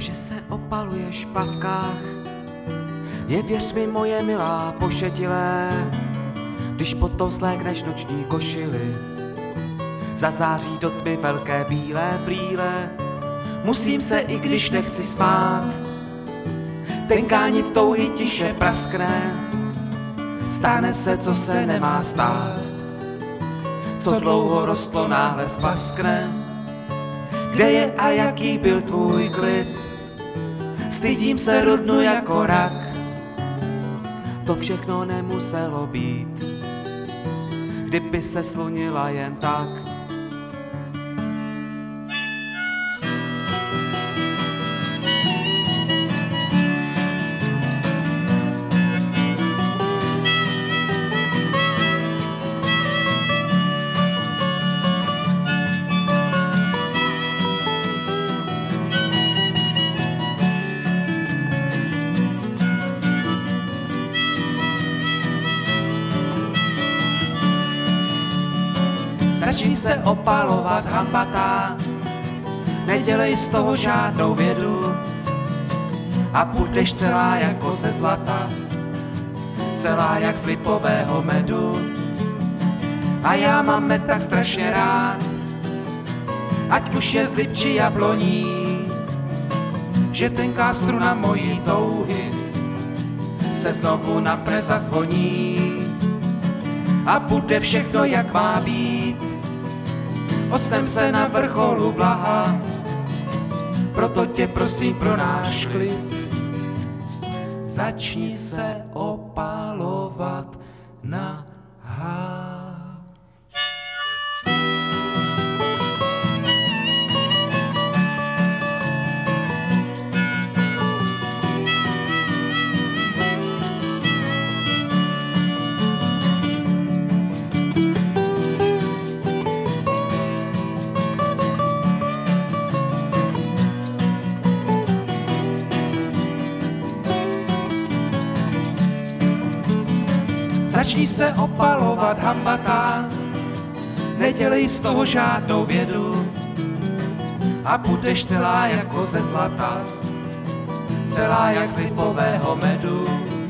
že se opaluješ v plavkách, je věř mi moje milá pošetilé, když pod to zlékneš noční košily, zazáří do tmy velké bílé brýle. Musím se, i když nechci spát, tenkánit touhy tiše praskne, stane se, co se nemá stát, co dlouho rostlo, náhle splaskne. Kde je a jaký byl tvůj klid? Stydím se, rudnu jako rak. To všechno nemuselo být, kdyby se slunila jen tak. Začni se opalovat, hambatá, nedělej z toho žádnou vědu a budeš celá jako ze zlata, celá jak z lipového medu. A já mám med tak strašně rád, ať už je z lip či jabloní, že tenká struna mojí touhy se znovu napne, zazvoní a bude všechno jak má být. Ocnem se na vrcholu blaha, proto tě prosím pro náš klid, začni se opalovat nahá. Začni se opalovat, hambatá, nedělej z toho žádnou vědu a budeš celá jako ze zlata, celá jak z lipového medu.